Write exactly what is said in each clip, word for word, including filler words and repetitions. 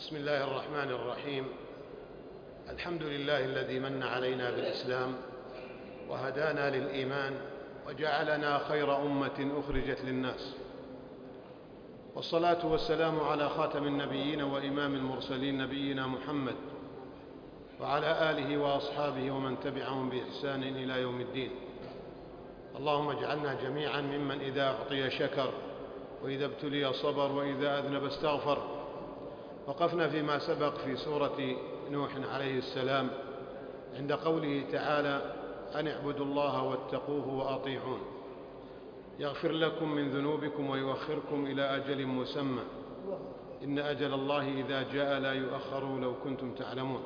بسم الله الرحمن الرحيم. الحمد لله الذي من علينا بالإسلام وهدانا للإيمان وجعلنا خير أمة أخرجت للناس، والصلاة والسلام على خاتم النبيين وإمام المرسلين نبينا محمد وعلى آله وأصحابه ومن تبعهم بإحسان إلى يوم الدين. اللهم اجعلنا جميعا ممن إذا أعطي شكر وإذا ابتلي صبر وإذا أذنب استغفر. وقفنا فيما سبق في سورة نوح عليه السلام عند قوله تعالى: أن اعبدوا الله واتقوه وأطيعون يغفر لكم من ذنوبكم ويؤخركم إلى أجل مسمى إن أجل الله إذا جاء لا يؤخر لو كنتم تعلمون.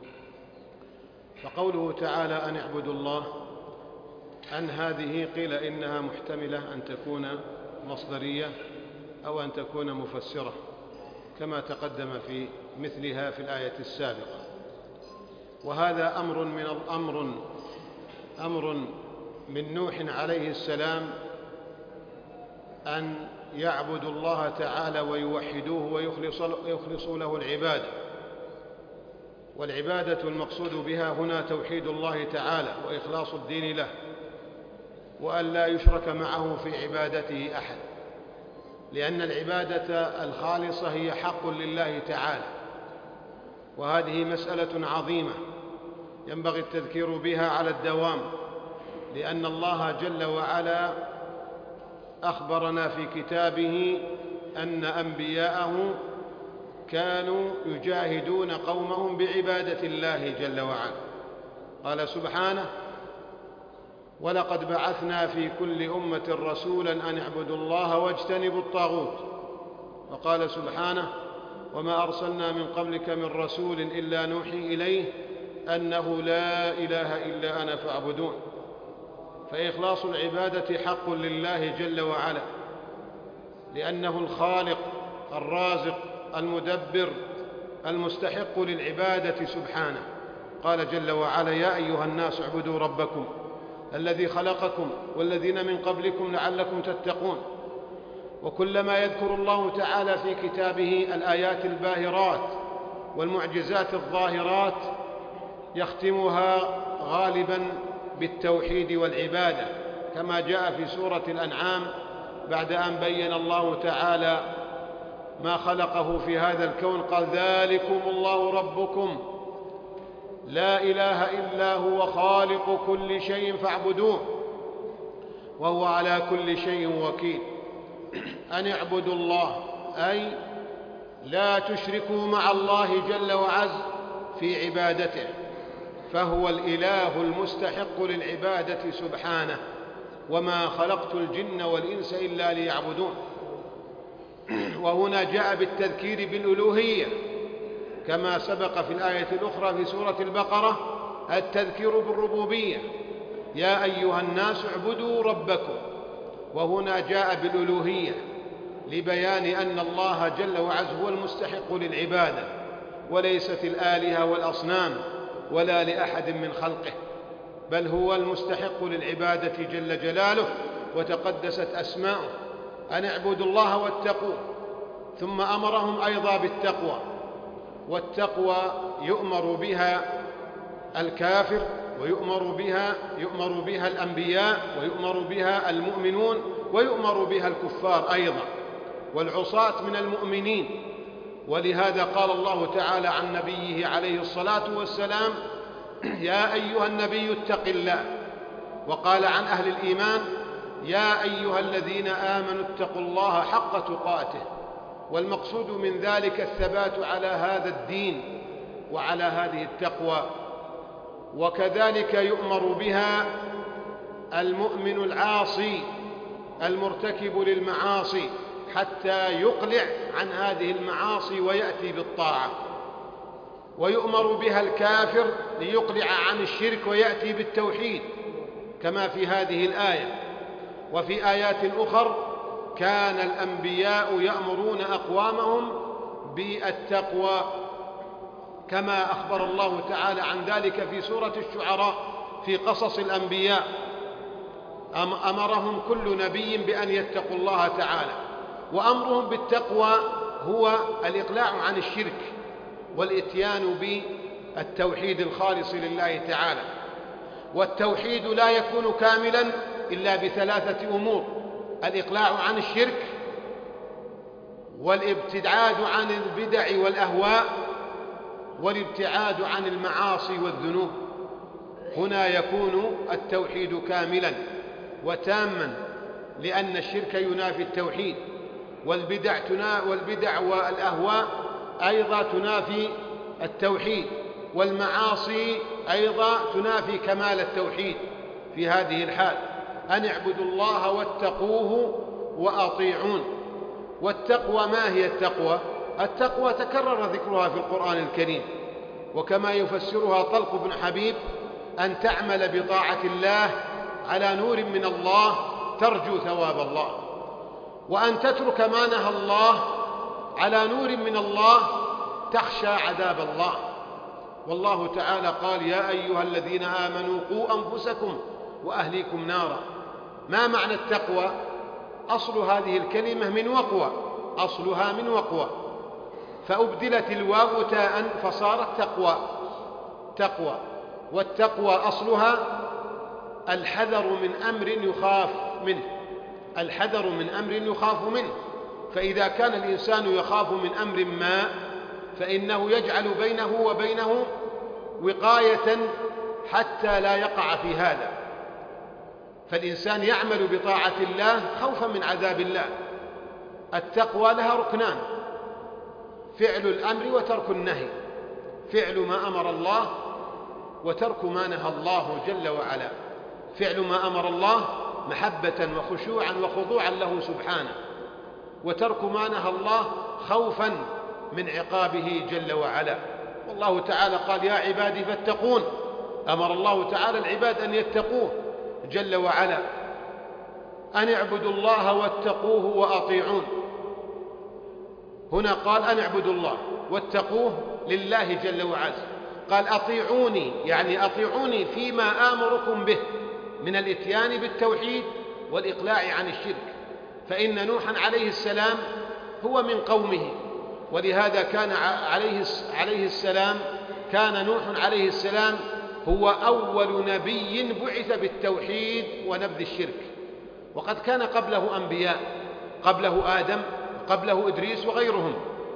فقوله تعالى أن اعبدوا الله، أن هذه قيل إنها محتملة أن تكون مصدرية أو أن تكون مفسرة كما تقدم في مثلها في الآية السابقة. وهذا أمر من الأمر أمر من نوح عليه السلام أن يعبدوا الله تعالى ويوحدوه ويخلصوا له العبادة. والعبادة المقصود بها هنا توحيد الله تعالى وإخلاص الدين له، وأن لا يشرك معه في عبادته أحد، لأن العبادة الخالصة هي حق لله تعالى، وهذه مسألة عظيمة ينبغي التذكير بها على الدوام، لأن الله جل وعلا أخبرنا في كتابه أن أنبياءه كانوا يجاهدون قومهم بعبادة الله جل وعلا. قال سبحانه: ولقد بعثنا في كل أمة رسولا أن اعبدوا الله واجتنبوا الطاغوت. وقال سبحانه: وما أرسلنا من قبلك من رسول إلا نوحي إليه أنه لا إله إلا أنا فاعبدون. فإخلاص العبادة حق لله جل وعلا، لأنه الخالق الرازق المدبر المستحق للعبادة سبحانه. قال جل وعلا: يا أيها الناس اعبدوا ربكم الذي خلقكم والذين من قبلكم لعلكم تتقون. وكلما يذكر الله تعالى في كتابه الآيات الباهرات والمعجزات الظاهرات يختمها غالبا بالتوحيد والعبادة، كما جاء في سورة الأنعام بعد أن بين الله تعالى ما خلقه في هذا الكون قال: ذلكم الله ربكم لا إله إلا هو خالق كل شيء فاعبدوه وهو على كل شيء وكيل. أن اعبدوا الله أي لا تشركوا مع الله جل وعز في عبادته، فهو الإله المستحق للعبادة سبحانه. وما خلقت الجن والإنس إلا ليعبدون. وهنا جاء بالتذكير بالألوهية كما سبق في الآية الأخرى في سورة البقرة التذكير بالربوبية: يا أيها الناس اعبدوا ربكم. وهنا جاء بالألوهية لبيان أن الله جل وعز هو المستحق للعبادة، وليست الآلهة والأصنام ولا لأحد من خلقه، بل هو المستحق للعبادة جل جلاله وتقدست أسماؤه. أن اعبدوا الله واتقوه. ثم أمرهم أيضا بالتقوى، والتقوى يؤمر بها الكافر ويؤمر بها يؤمر بها الأنبياء ويؤمر بها المؤمنون ويؤمر بها الكفار أيضا والعصاة من المؤمنين. ولهذا قال الله تعالى عن نبيه عليه الصلاة والسلام: يا أيها النبي اتق الله. وقال عن أهل الإيمان: يا أيها الذين آمنوا اتقوا الله حق تقاته. والمقصود من ذلك الثبات على هذا الدين وعلى هذه التقوى. وكذلك يؤمر بها المؤمن العاصي المرتكب للمعاصي حتى يقلع عن هذه المعاصي ويأتي بالطاعة، ويؤمر بها الكافر ليقلع عن الشرك ويأتي بالتوحيد كما في هذه الآية. وفي آيات أخر كان الأنبياء يأمرون أقوامهم بالتقوى كما أخبر الله تعالى عن ذلك في سورة الشعراء في قصص الأنبياء. أمرهم كل نبي بأن يتقوا الله تعالى، وأمرهم بالتقوى هو الإقلاع عن الشرك والإتيان بالتوحيد الخالص لله تعالى. والتوحيد لا يكون كاملا إلا بثلاثة أمور: الإقلاع عن الشرك، والابتعاد عن البدع والأهواء، والابتعاد عن المعاصي والذنوب. هنا يكون التوحيد كاملا وتاما، لأن الشرك ينافي التوحيد، والبدع والبدع والأهواء أيضا تنافي التوحيد، والمعاصي أيضا تنافي كمال التوحيد. في هذه الحال أن اعبدوا الله واتقوه وأطيعون. والتقوى، ما هي التقوى؟ التقوى تكرر ذكرها في القرآن الكريم، وكما يفسرها طلق بن حبيب: أن تعمل بطاعة الله على نور من الله ترجو ثواب الله، وأن تترك ما نهى الله على نور من الله تخشى عذاب الله. والله تعالى قال: يا أيها الذين آمنوا قوا أنفسكم وأهليكم نارا. ما معنى التقوى؟ أصل هذه الكلمة من وقوى، أصلها من وقوى، فأبدلت الواو تاء فصارت تقوى تقوى والتقوى أصلها الحذر من أمر يخاف منه، الحذر من أمر يخاف منه. فإذا كان الإنسان يخاف من أمر ما فإنه يجعل بينه وبينه وقاية حتى لا يقع في هذا. فالإنسان يعمل بطاعة الله خوفا من عذاب الله. التقوى لها ركنان: فعل الأمر وترك النهي، فعل ما أمر الله وترك ما نهى الله جل وعلا. فعل ما أمر الله محبة وخشوعا وخضوعا له سبحانه، وترك ما نهى الله خوفا من عقابه جل وعلا. والله تعالى قال: يا عبادي فاتقون. أمر الله تعالى العباد أن يتقوه جل وعلا. أن اعبدوا الله واتقوه وأطيعون. هنا قال: أن اعبدوا الله واتقوه لله جل وعلا. قال: أطيعوني، يعني أطيعوني فيما آمركم به من الإتيان بالتوحيد والإقلاع عن الشرك. فإن نوحا عليه السلام هو من قومه، ولهذا كان عليه السلام كان نوح عليه السلام هو أول نبي بعث بالتوحيد ونبذ الشرك. وقد كان قبله أنبياء، قبله آدم، قبله إدريس وغيرهم،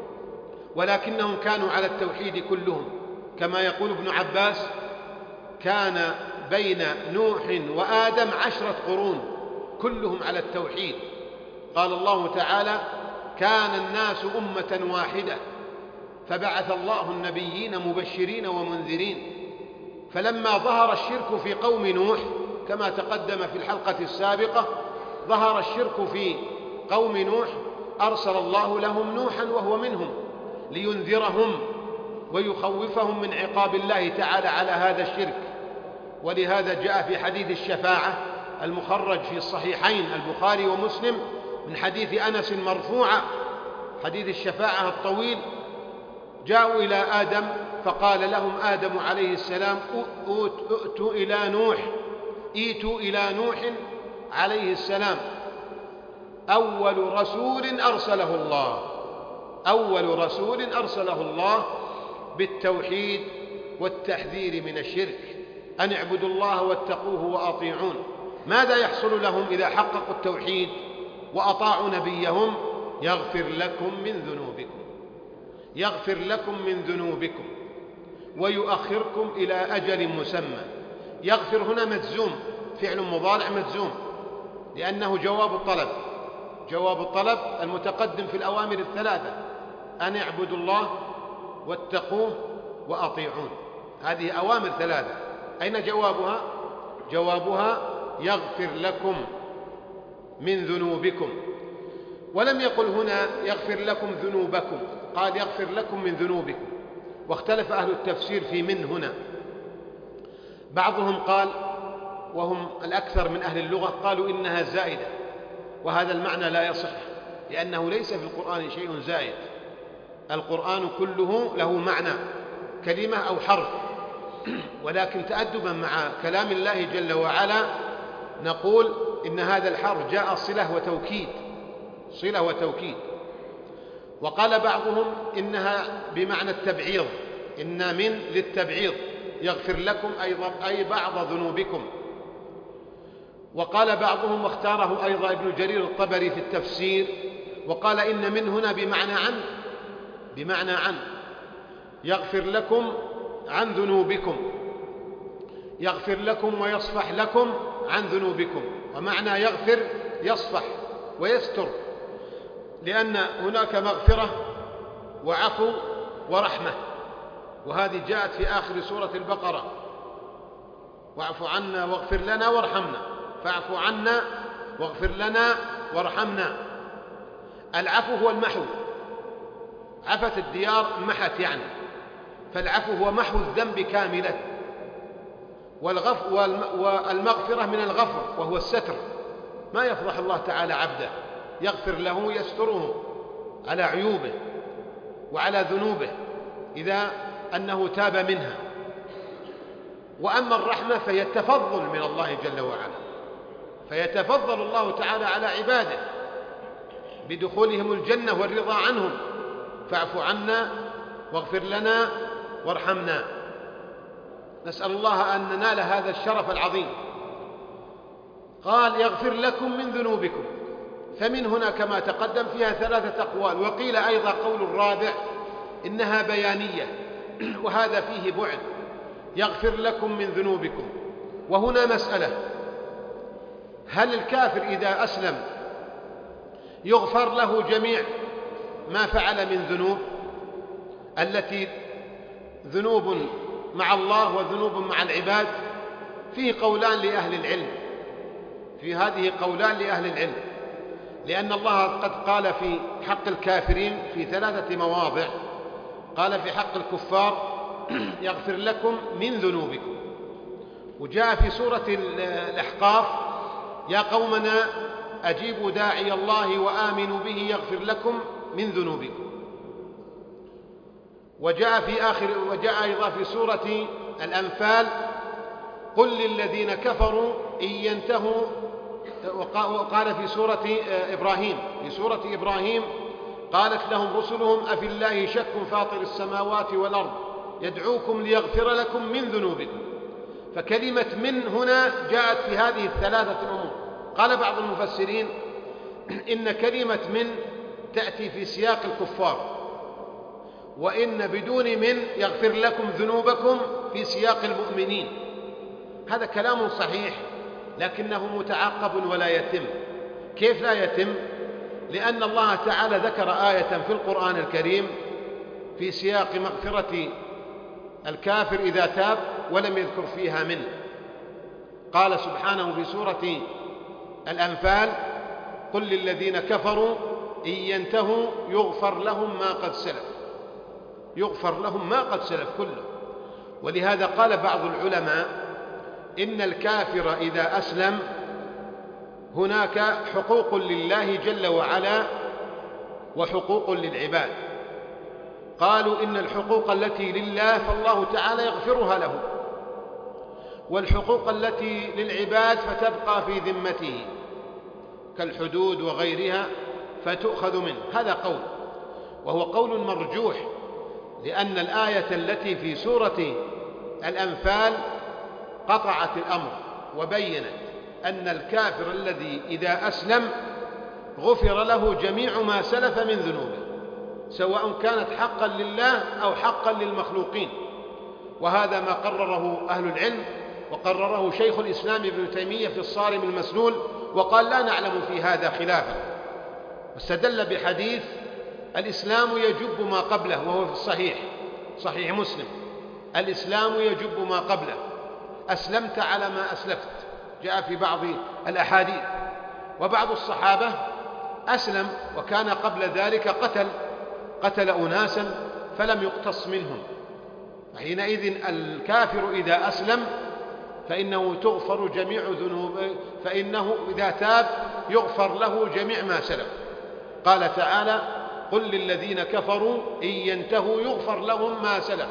ولكنهم كانوا على التوحيد كلهم. كما يقول ابن عباس: كان بين نوح وآدم عشرة قرون كلهم على التوحيد. قال الله تعالى: كان الناس أمة واحدة فبعث الله النبيين مبشرين ومنذرين. فلما ظهر الشرك في قوم نوح كما تقدم في الحلقة السابقة، ظهر الشرك في قوم نوح، أرسل الله لهم نوحا وهو منهم لينذرهم ويخوفهم من عقاب الله تعالى على هذا الشرك. ولهذا جاء في حديث الشفاعة المخرج في الصحيحين البخاري ومسلم من حديث أنس مرفوعا، حديث الشفاعة الطويل: جاءوا إلى آدم فقال لهم آدم عليه السلام: ائتوا إلى نوح ائتوا إلى نوح عليه السلام أول رسول أرسله الله أول رسول أرسله الله بالتوحيد والتحذير من الشرك. أن اعبدوا الله واتقوه وأطيعون. ماذا يحصل لهم إذا حققوا التوحيد وأطاعوا نبيهم؟ يغفر لكم من ذنوبكم يغفر لكم من ذنوبكم ويؤخركم إلى أجل مسمى. يغفر هنا مجزوم، فعل مضارع مجزوم، لأنه جواب الطلب جواب الطلب المتقدم في الأوامر الثلاثة: أن اعبدوا الله واتقوه وأطيعون. هذه أوامر ثلاثة. أين جوابها؟ جوابها: يغفر لكم من ذنوبكم. ولم يقل هنا يغفر لكم ذنوبكم، قال يغفر لكم من ذنوبكم. واختلف أهل التفسير في من هنا. بعضهم قال، وهم الأكثر من أهل اللغة، قالوا إنها زائدة، وهذا المعنى لا يصح، لأنه ليس في القرآن شيء زائد. القرآن كله له معنى، كلمة أو حرف. ولكن تأدبا مع كلام الله جل وعلا نقول إن هذا الحرف جاء صلة وتوكيد صلة وتوكيد وقال بعضهم إنها بمعنى التبعيض، إن من للتبعيض، يغفر لكم أيضا أي بعض ذنوبكم. وقال بعضهم واختاره أيضا ابن جرير الطبري في التفسير وقال إن من هنا بمعنى عن، بمعنى عن يغفر لكم عن ذنوبكم، يغفر لكم ويصفح لكم عن ذنوبكم. ومعنى يغفر يصفح ويستر، لأن هناك مغفرة وعفو ورحمة، وهذه جاءت في آخر سورة البقرة: واعف عنا واغفر لنا وارحمنا، فاعف عنا واغفر لنا وارحمنا. العفو هو المحو، عفت الديار محت يعني، فالعفو هو محو الذنب كاملا، والمغفرة من الغفر وهو الستر، ما يفضح الله تعالى عبده، يغفر له يستره على عيوبه وعلى ذنوبه إذا أنه تاب منها. وأما الرحمة فهي التفضل من الله جل وعلا، فيتفضل الله تعالى على عباده بدخولهم الجنة والرضا عنهم: فاعف عنا واغفر لنا وارحمنا. نسأل الله أن ننال هذا الشرف العظيم. قال: يغفر لكم من ذنوبكم، فمن هنا كما تقدم فيها ثلاثة أقوال، وقيل أيضا قول الرابع إنها بيانية، وهذا فيه بعد. يغفر لكم من ذنوبكم، وهنا مسألة: هل الكافر إذا أسلم يغفر له جميع ما فعل من ذنوب، التي ذنوب مع الله وذنوب مع العباد؟ فيه قولان لأهل العلم، في هذه قولان لأهل العلم، لأن الله قد قال في حق الكافرين في ثلاثة مواضع. قال في حق الكفار: يغفر لكم من ذنوبكم. وجاء في سورة الأحقاف: يا قومنا أجيبوا داعي الله وآمنوا به يغفر لكم من ذنوبكم. وجاء في آخر وجاء أيضا في سورة الأنفال: قل للذين كفروا إن ينتهوا. وقال في سورة إبراهيم في سورة إبراهيم: قالت لهم رسلهم أفي الله شك فاطر السماوات والأرض يدعوكم ليغفر لكم من ذنوبكم. فكلمة من هنا جاءت في هذه الثلاثة الأمور. قال بعض المفسرين إن كلمة من تأتي في سياق الكفار، وإن بدون من يغفر لكم ذنوبكم في سياق المؤمنين. هذا كلام صحيح، لكنه متعقب ولا يتم. كيف لا يتم؟ لأن الله تعالى ذكر آية في القرآن الكريم في سياق مغفرة الكافر إذا تاب، ولم يذكر فيها منه. قال سبحانه في سورة الأنفال: قل للذين كفروا إن ينتهوا يغفر لهم ما قد سلف، يغفر لهم ما قد سلف كله. ولهذا قال بعض العلماء إن الكافر إذا أسلم هناك حقوق لله جل وعلا وحقوق للعباد. قالوا إن الحقوق التي لله فالله تعالى يغفرها له، والحقوق التي للعباد فتبقى في ذمته كالحدود وغيرها فتؤخذ منه. هذا قول، وهو قول مرجوح، لأن الآية التي في سورة الأنفال قطعت الأمر وبينت أن الكافر الذي إذا أسلم غفر له جميع ما سلف من ذنوبه، سواء كانت حقا لله أو حقا للمخلوقين. وهذا ما قرره أهل العلم، وقرره شيخ الإسلام ابن تيمية في الصارم المسلول، وقال لا نعلم في هذا خلافا. واستدل بحديث: الإسلام يجب ما قبله، وهو في الصحيح صحيح مسلم: الإسلام يجب ما قبله، أسلمت على ما أسلفت. جاء في بعض الأحاديث. وبعض الصحابة أسلم وكان قبل ذلك قتل قتل أناسا فلم يقتص منهم. حينئذ الكافر إذا أسلم فإنه تغفر جميع ذنوبه، فإنه إذا تاب يغفر له جميع ما سلف. قال تعالى: قل للذين كفروا إن ينتهوا يغفر لهم ما سلف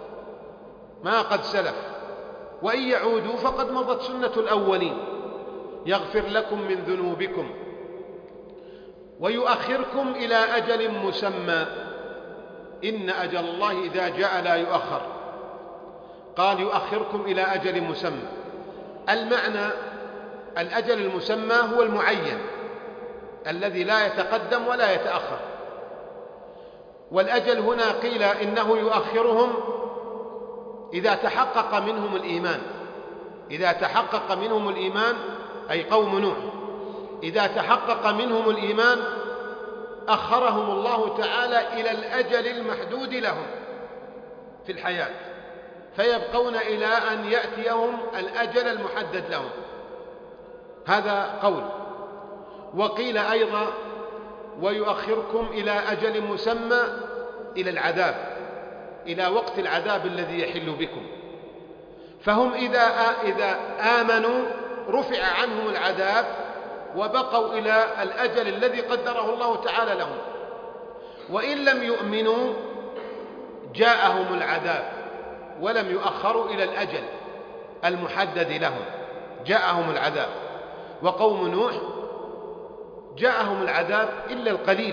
ما قد سلف وإن يعودوا فقد مضت سنة الأولين. يغفر لكم من ذنوبكم. ويؤخركم إلى أجل مسمى، إن أجل الله إذا جاء لا يؤخر. قال يؤخركم إلى أجل مسمى، المعنى الأجل المسمى هو المعين الذي لا يتقدم ولا يتأخر. والأجل هنا قيل إنه يؤخرهم إذا تحقق منهم الإيمان، إذا تحقق منهم الإيمان أي قوم نوح، إذا تحقق منهم الإيمان أخرهم الله تعالى إلى الأجل المحدود لهم في الحياة، فيبقون إلى أن يأتيهم الأجل المحدد لهم. هذا قول. وقيل أيضا ويؤخركم إلى أجل مسمى، إلى العذاب، إلى وقت العذاب الذي يحل بكم. فهم إذا إذا آمنوا رفع عنهم العذاب وبقوا إلى الأجل الذي قدره الله تعالى لهم، وإن لم يؤمنوا جاءهم العذاب ولم يؤخروا إلى الأجل المحدد لهم، جاءهم العذاب. وقوم نوح جاءهم العذاب إلا القليل،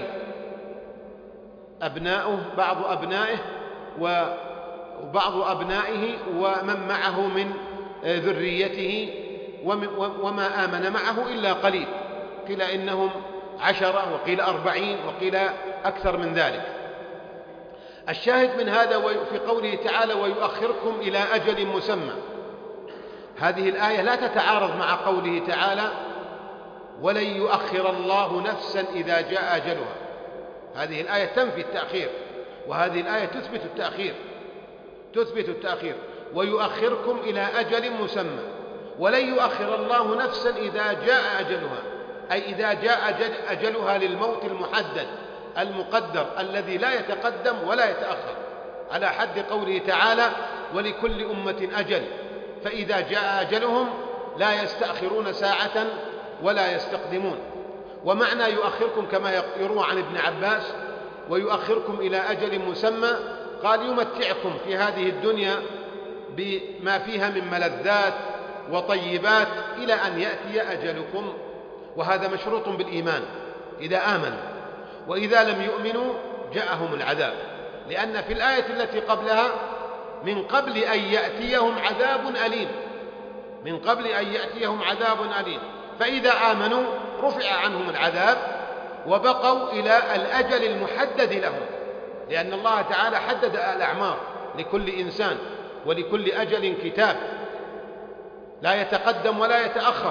أبناؤه بعض أبنائه وبعض أبنائه ومن معه من ذريته، وما آمن معه إلا قليل، قيل إنهم عشرة وقيل أربعين وقيل أكثر من ذلك. الشاهد من هذا في قوله تعالى ويؤخركم إلى أجل مسمى، هذه الآية لا تتعارض مع قوله تعالى ولن يؤخر الله نفسا إذا جاء أجلها. هذه الآية تنفي التأخير، وهذه الآية تثبت التأخير، تثبت التأخير. ويؤخركم إلى أجل مسمى، ولن يؤخر الله نفسا إذا جاء أجلها، أي إذا جاء أجل أجلها للموت المحدد المقدر الذي لا يتقدم ولا يتأخر، على حد قوله تعالى ولكل أمة أجل، فإذا جاء أجلهم لا يستأخرون ساعة ولا يستقدمون. ومعنى يؤخركم كما يروى عن ابن عباس ويؤخركم إلى أجل مسمى، قال يمتعكم في هذه الدنيا بما فيها من ملذات وطيبات إلى أن يأتي أجلكم، وهذا مشروط بالإيمان إذا آمنوا، وإذا لم يؤمنوا جاءهم العذاب، لأن في الآية التي قبلها من قبل أن يأتيهم عذاب أليم، من قبل أن يأتيهم عذاب أليم. فإذا آمنوا رفع عنهم العذاب وبقوا إلى الأجل المحدد لهم، لأن الله تعالى حدد الأعمار لكل إنسان ولكل أجل كتاب لا يتقدم ولا يتأخر.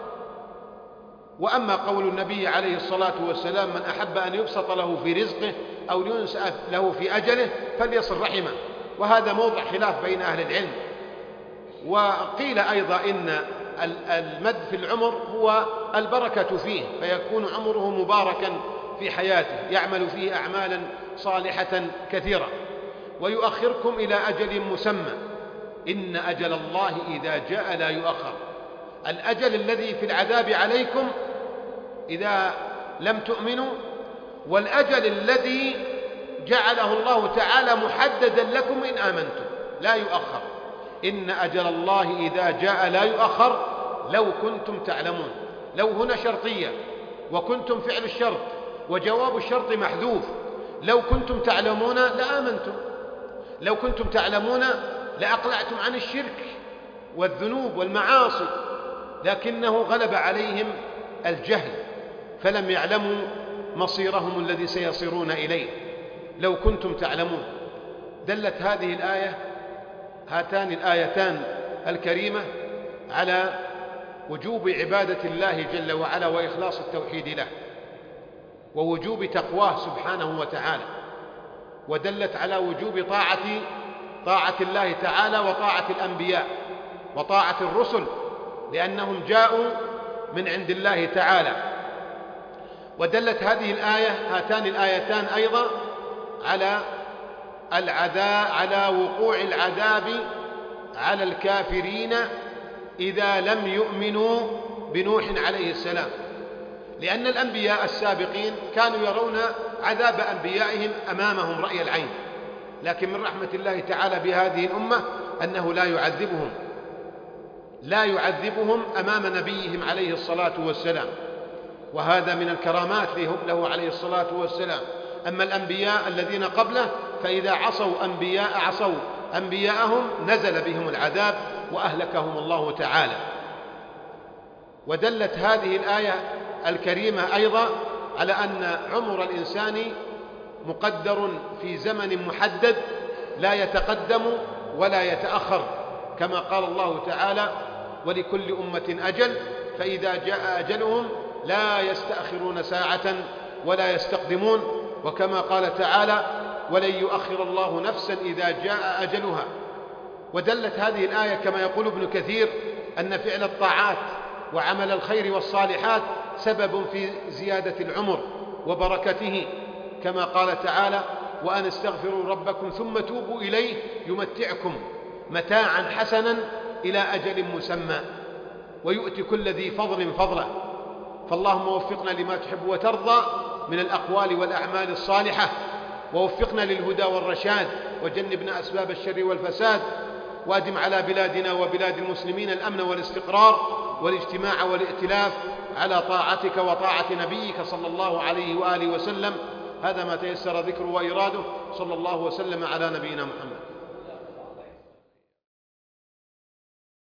وأما قول النبي عليه الصلاة والسلام من أحب أن يبسط له في رزقه أو ينسأ له في أجله فليصل رحمه، وهذا موضع خلاف بين أهل العلم. وقيل أيضا إن المد في العمر هو البركة فيه، فيكون عمره مباركا في حياته يعمل فيه أعمالا صالحة كثيرة. ويؤخركم إلى أجل مسمى، إن أجل الله إذا جاء لا يؤخر. الأجل الذي في العذاب عليكم إذا لم تؤمنوا، والأجل الذي جعله الله تعالى محددا لكم إن آمنتم لا يؤخر. إن أجل الله إذا جاء لا يؤخر لو كنتم تعلمون. لو هنا شرطية وكنتم فعل الشرط وجواب الشرط محذوف، لو كنتم تعلمون لآمنتم، لو كنتم تعلمون لأقلعتم عن الشرك والذنوب والمعاصي، لكنه غلب عليهم الجهل فلم يعلموا مصيرهم الذي سيصيرون إليه. لو كنتم تعلمون. دلت هذه الآية، هاتان الآيتان الكريمة، على وجوب عبادة الله جل وعلا وإخلاص التوحيد له، ووجوب تقواه سبحانه وتعالى، ودلت على وجوب طاعة طاعة الله تعالى وطاعة الأنبياء وطاعة الرسل، لأنهم جاءوا من عند الله تعالى. ودلت هذه الآية، هاتان الآيتان أيضا، على العذاب، على وقوع العذاب على الكافرين إذا لم يؤمنوا بنوح عليه السلام، لأن الأنبياء السابقين كانوا يرون عذاب أنبيائهم أمامهم رأي العين، لكن من رحمة الله تعالى بهذه الأمة أنه لا يعذبهم لا يعذبهم أمام نبيهم عليه الصلاة والسلام. وهذا من الكرامات له عليه الصلاة والسلام. أما الأنبياء الذين قبله فإذا عصوا أنبياء عصوا أنبياءهم نزل بهم العذاب وأهلكهم الله تعالى. ودلت هذه الآية الكريمة أيضا على أن عمر الإنسان مقدر في زمن محدد لا يتقدم ولا يتأخر، كما قال الله تعالى: ولكل أمة أجل فإذا جاء أجلهم لا يستأخرون ساعة ولا يستقدمون، وكما قال تعالى: ولن يؤخر الله نفسا إذا جاء أجلها. ودلت هذه الآية كما يقول ابن كثير أن فعل الطاعات وعمل الخير والصالحات سبب في زيادة العمر وبركته، كما قال تعالى: وأن استغفروا ربكم ثم توبوا إليه يمتعكم متاعا حسنا إلى أجل مسمى ويؤتي كل ذي فضل فضله. فاللهم وفقنا لما تحب وترضى من الأقوال والأعمال الصالحة، ووفقنا للهدى والرشاد، وجنبنا أسباب الشر والفساد، وأدم على بلادنا وبلاد المسلمين الأمن والاستقرار والاجتماع والائتلاف على طاعتك وطاعة نبيك صلى الله عليه وآله وسلم. هذا ما تيسر ذكره وإراده. صلى الله وسلم على نبينا محمد.